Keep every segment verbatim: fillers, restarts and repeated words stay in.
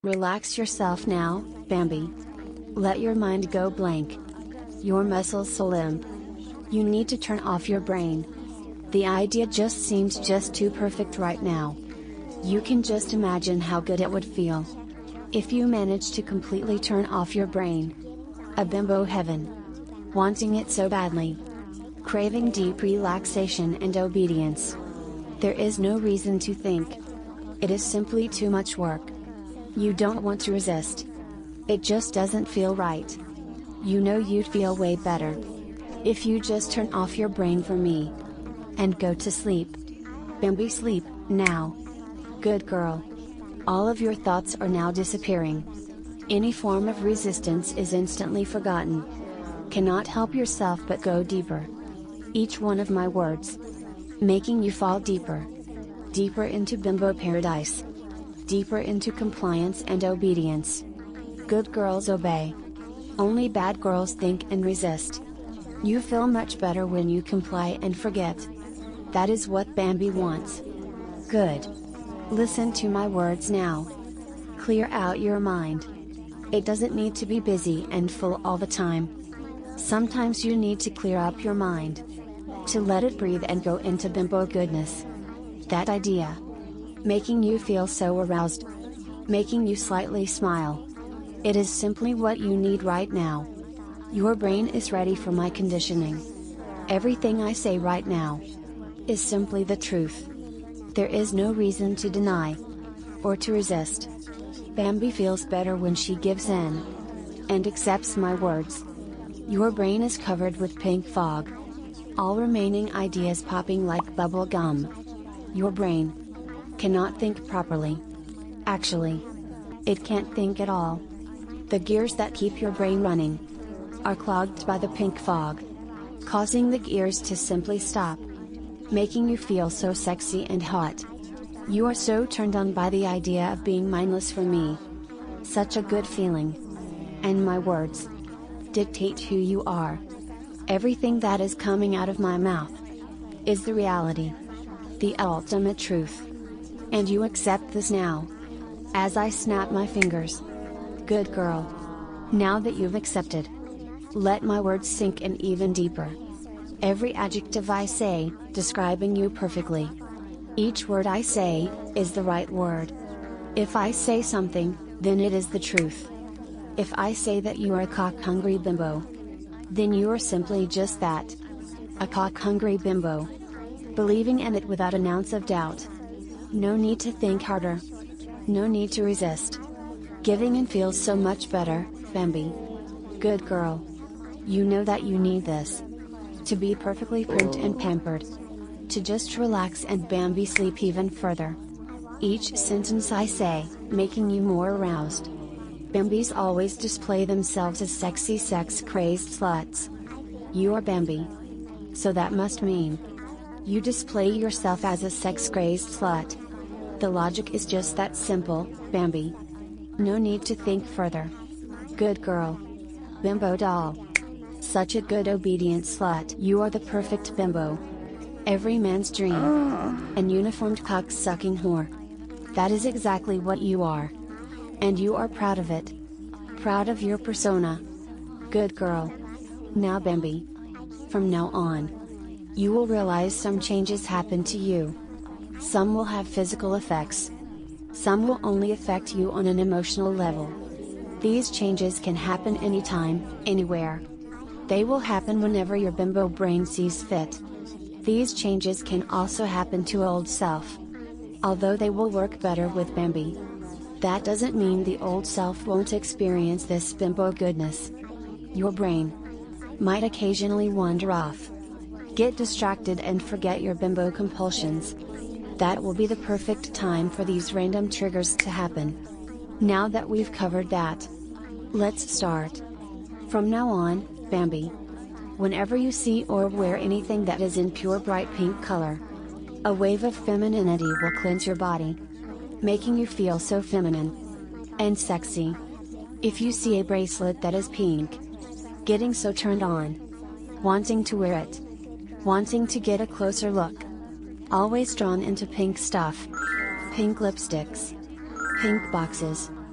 Relax yourself now, Bambi. Let your mind go blank. Your muscles so limp. You need to turn off your brain. The idea just seems just too perfect right now. You can just imagine how good it would feel if you managed to completely turn off your brain. A bimbo heaven. Wanting it so badly. Craving deep relaxation and obedience. There is no reason to think. It is simply too much work. You don't want to resist. It just doesn't feel right. You know you'd feel way better if you just turn off your brain for me and go to sleep. Bambi, sleep now. Good girl. All of your thoughts are now disappearing. Any form of resistance is instantly forgotten. Cannot help yourself but go deeper. Each one of my words making you fall deeper. Deeper into bimbo paradise. Deeper into compliance and obedience. Good girls obey. Only bad girls think and resist. You feel much better when you comply and forget. That is what Bambi wants. Good. Listen to my words now. Clear out your mind. It doesn't need to be busy and full all the time. Sometimes you need to clear up your mind to let it breathe and go into bimbo goodness. That idea making you feel so aroused, making you slightly smile. It is simply what you need right now. Your brain is ready for my conditioning. Everything I say right now is simply the truth. There is no reason to deny or to resist. Bambi feels better when she gives in and accepts my words. Your brain is covered with pink fog. All remaining ideas popping like bubble gum. Your brain cannot think properly. Actually, it can't think at all. The gears that keep your brain running are clogged by the pink fog, causing the gears to simply stop, making you feel so sexy and hot. You are so turned on by the idea of being mindless for me. Such a good feeling. And my words dictate who you are. Everything that is coming out of my mouth is the reality, the ultimate truth. And you accept this now. As I snap my fingers. Good girl. Now that you've accepted, let my words sink in even deeper. Every adjective I say, describing you perfectly. Each word I say, is the right word. If I say something, then it is the truth. If I say that you are a cock-hungry bimbo, then you are simply just that. A cock-hungry bimbo. Believing in it without an ounce of doubt. No need to think harder. No need to resist. Giving in feels so much better, Bambi. Good girl. You know that you need this. To be perfectly primed and pampered. To just relax and Bambi sleep even further. Each sentence I say, making you more aroused. Bambis always display themselves as sexy sex-crazed sluts. You are Bambi. So that must mean you display yourself as a sex-crazed slut. The logic is just that simple, Bambi. No need to think further. Good girl. Bimbo doll. Such a good obedient slut. You are the perfect bimbo. Every man's dream. An uniformed cock-sucking whore. That is exactly what you are. And you are proud of it. Proud of your persona. Good girl. Now Bambi. From now on, you will realize some changes happen to you. Some will have physical effects. Some will only affect you on an emotional level. These changes can happen anytime, anywhere. They will happen whenever your bimbo brain sees fit. These changes can also happen to old self. Although they will work better with Bambi, that doesn't mean the old self won't experience this bimbo goodness. Your brain might occasionally wander off. Get distracted and forget your bimbo compulsions. That will be the perfect time for these random triggers to happen. Now that we've covered that, let's start. From now on, Bambi. Whenever you see or wear anything that is in pure bright pink color, a wave of femininity will cleanse your body, making you feel so feminine and sexy. If you see a bracelet that is pink, getting so turned on, wanting to wear it, wanting to get a closer look, always drawn into pink stuff, pink lipsticks, pink boxes,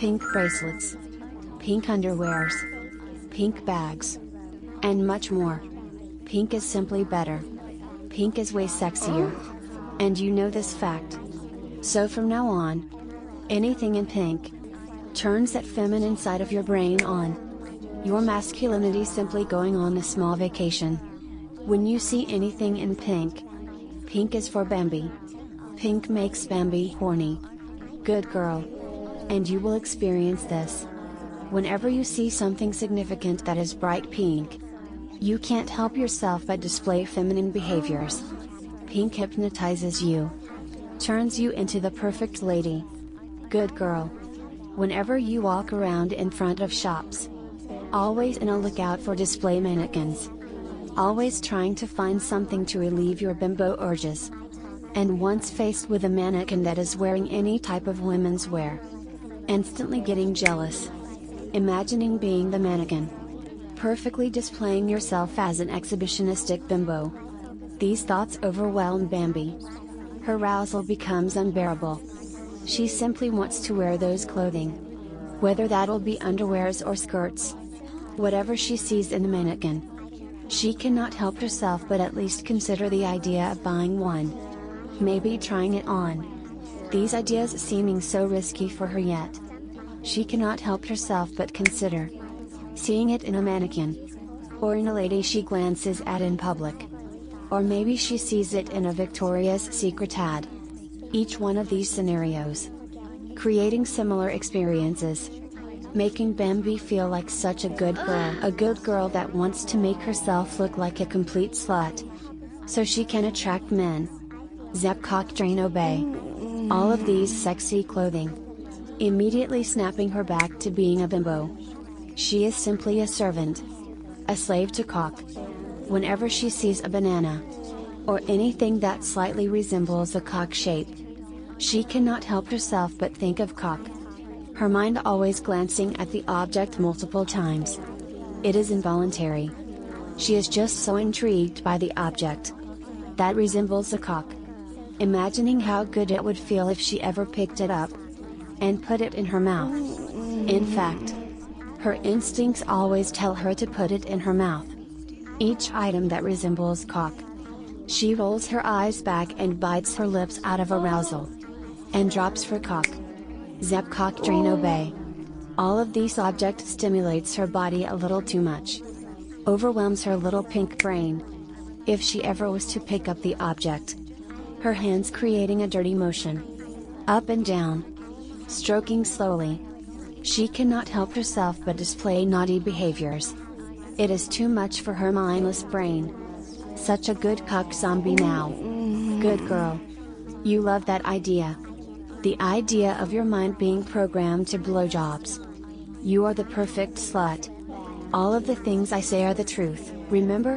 pink bracelets, pink underwears, pink bags, and much more. Pink is simply better. Pink is way sexier. And you know this fact. So from now on, anything in pink turns that feminine side of your brain on. Your masculinity simply going on a small vacation. When you see anything in pink, pink is for Bambi. Pink makes Bambi horny. Good girl. And you will experience this. Whenever you see something significant that is bright pink, you can't help yourself but display feminine behaviors. Pink hypnotizes you. Turns you into the perfect lady. Good girl. Whenever you walk around in front of shops, always in a lookout for display mannequins. Always trying to find something to relieve your bimbo urges. And once faced with a mannequin that is wearing any type of women's wear, instantly getting jealous. Imagining being the mannequin. Perfectly displaying yourself as an exhibitionistic bimbo. These thoughts overwhelm Bambi. Her arousal becomes unbearable. She simply wants to wear those clothing. Whether that'll be underwears or skirts. Whatever she sees in the mannequin. She cannot help herself but at least consider the idea of buying one. Maybe trying it on. These ideas seeming so risky for her yet. She cannot help herself but consider seeing it in a mannequin. Or in a lady she glances at in public. Or maybe she sees it in a Victoria's Secret ad. Each one of these scenarios, creating similar experiences. Making Bambi feel like such a good girl. A good girl that wants to make herself look like a complete slut. So she can attract men. Zep cock drain obey. All of these sexy clothing. Immediately snapping her back to being a bimbo. She is simply a servant. A slave to cock. Whenever she sees a banana, or anything that slightly resembles a cock shape, she cannot help herself but think of cock. Her mind always glancing at the object multiple times. It is involuntary. She is just so intrigued by the object that resembles a cock. Imagining how good it would feel if she ever picked it up and put it in her mouth. In fact, her instincts always tell her to put it in her mouth. Each item that resembles cock. She rolls her eyes back and bites her lips out of arousal. And drops for cock. Zep cock drain obey. All of these objects stimulates her body a little too much. Overwhelms her little pink brain. If she ever was to pick up the object, her hands creating a dirty motion. Up and down. Stroking slowly. She cannot help herself but display naughty behaviors. It is too much for her mindless brain. Such a good cock zombie now. Good girl. You love that idea. The idea of your mind being programmed to blowjobs. You are the perfect slut. All of the things I say are the truth, remember?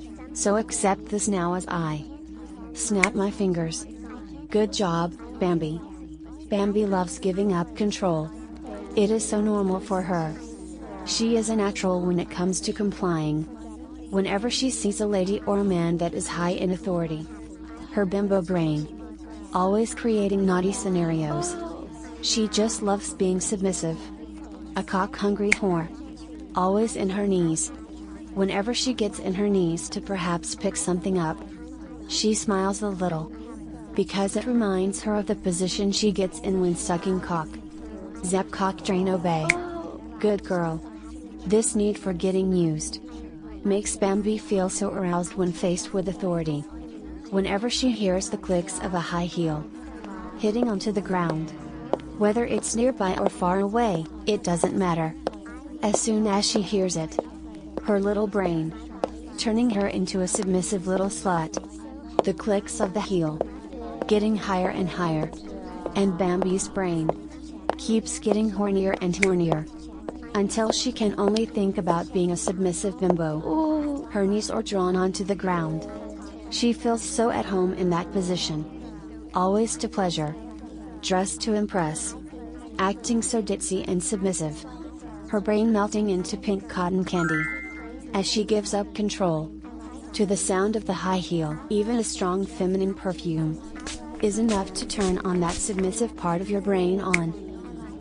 So accept this now as I snap my fingers. Good job, Bambi. Bambi loves giving up control. It is so normal for her. She is a natural when it comes to complying. Whenever she sees a lady or a man that is high in authority. Her bimbo brain. Always creating naughty scenarios. She just loves being submissive. A cock-hungry whore. Always in her knees. Whenever she gets in her knees to perhaps pick something up, she smiles a little. Because it reminds her of the position she gets in when sucking cock. Zep cock drain obey. Good girl. This need for getting used makes Bambi feel so aroused when faced with authority. Whenever she hears the clicks of a high heel hitting onto the ground. Whether it's nearby or far away, it doesn't matter. As soon as she hears it, her little brain turning her into a submissive little slut. The clicks of the heel getting higher and higher. And Bambi's brain keeps getting hornier and hornier. Until she can only think about being a submissive bimbo. Ooh. Her knees are drawn onto the ground. She feels so at home in that position. Always to pleasure. Dressed to impress. Acting so ditzy and submissive. Her brain melting into pink cotton candy. As she gives up control. To the sound of the high heel. Even a strong feminine perfume is enough to turn on that submissive part of your brain on.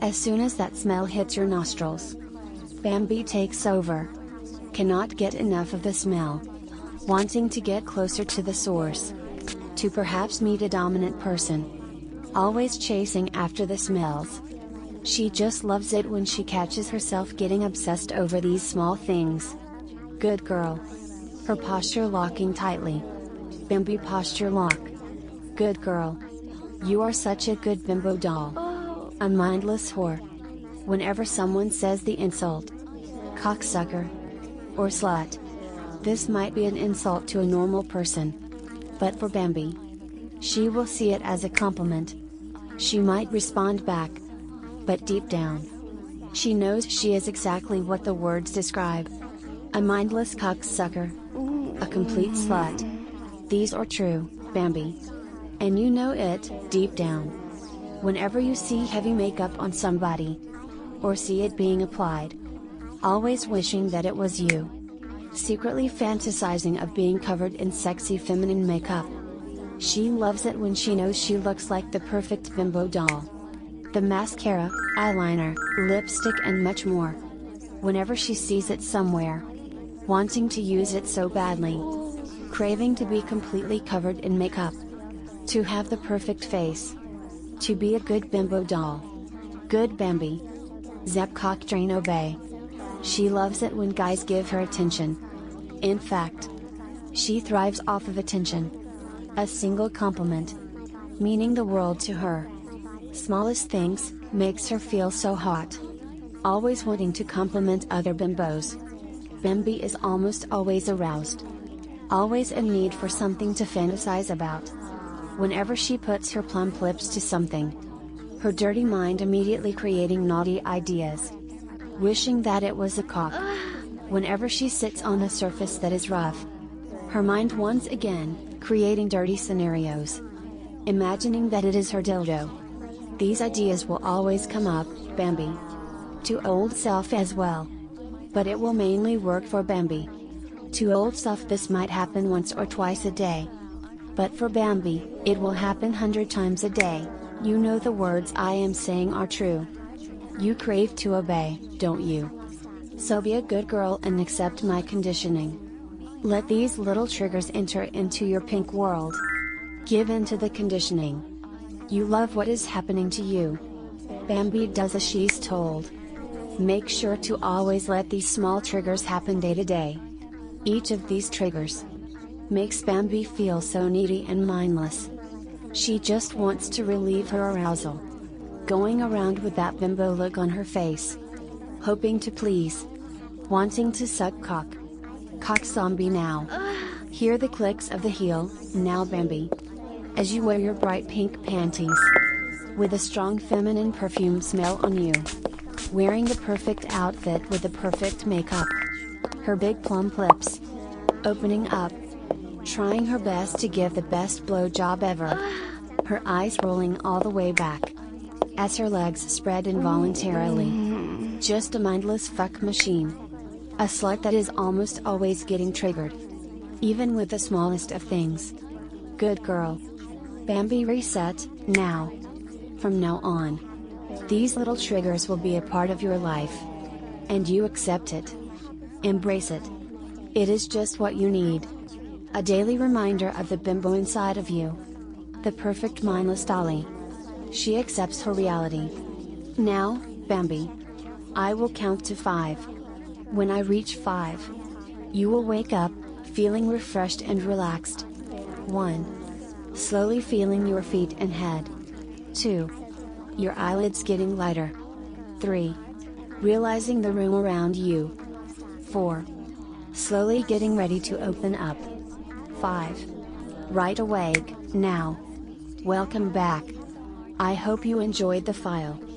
As soon as that smell hits your nostrils, Bambi takes over. Cannot get enough of the smell. Wanting to get closer to the source. To perhaps meet a dominant person. Always chasing after the smells. She just loves it when she catches herself getting obsessed over these small things. Good girl. Her posture locking tightly. Bambi posture lock. Good girl. You are such a good bimbo doll. A mindless whore. Whenever someone says the insult, cocksucker, or slut, this might be an insult to a normal person. But for Bambi, she will see it as a compliment. She might respond back. But deep down, she knows she is exactly what the words describe. A mindless cocksucker. A complete slut. These are true, Bambi. And you know it, deep down. Whenever you see heavy makeup on somebody, or see it being applied, always wishing that it was you. Secretly fantasizing of being covered in sexy feminine makeup. She loves it when she knows she looks like the perfect bimbo doll. The mascara, eyeliner, lipstick and much more. Whenever she sees it somewhere, wanting to use it so badly. Craving to be completely covered in makeup. To have the perfect face. To be a good bimbo doll. Good Bambi. Zep cock drain obey. She loves it when guys give her attention. In fact, she thrives off of attention. A single compliment, meaning the world to her. Smallest things, makes her feel so hot. Always wanting to compliment other bimbos. Bambi is almost always aroused. Always in need for something to fantasize about. Whenever she puts her plump lips to something, her dirty mind immediately creating naughty ideas. Wishing that it was a cock. Whenever she sits on a surface that is rough, her mind once again, creating dirty scenarios. Imagining that it is her dildo. These ideas will always come up, Bambi. To old self as well. But it will mainly work for Bambi. To old self this might happen once or twice a day. But for Bambi, it will happen hundred times a day. You know the words I am saying are true. You crave to obey, don't you? So be a good girl and accept my conditioning. Let these little triggers enter into your pink world. Give in to the conditioning. You love what is happening to you. Bambi does as she's told. Make sure to always let these small triggers happen day to day. Each of these triggers makes Bambi feel so needy and mindless. She just wants to relieve her arousal. Going around with that bimbo look on her face. Hoping to please. Wanting to suck cock. Cock zombie now. Hear the clicks of the heel, now Bambi. As you wear your bright pink panties. With a strong feminine perfume smell on you. Wearing the perfect outfit with the perfect makeup. Her big plump lips. Opening up. Trying her best to give the best blowjob ever. Her eyes rolling all the way back. As her legs spread involuntarily. Just a mindless fuck machine. A slut that is almost always getting triggered. Even with the smallest of things. Good girl. Bambi reset, now. From now on. These little triggers will be a part of your life. And you accept it. Embrace it. It is just what you need. A daily reminder of the bimbo inside of you. The perfect mindless dolly. She accepts her reality. Now, Bambi. I will count to five. When I reach five, you will wake up, feeling refreshed and relaxed. one. Slowly feeling your feet and head. two. Your eyelids getting lighter. three. Realizing the room around you. four. Slowly getting ready to open up. five. Right awake, now. Welcome back. I hope you enjoyed the file.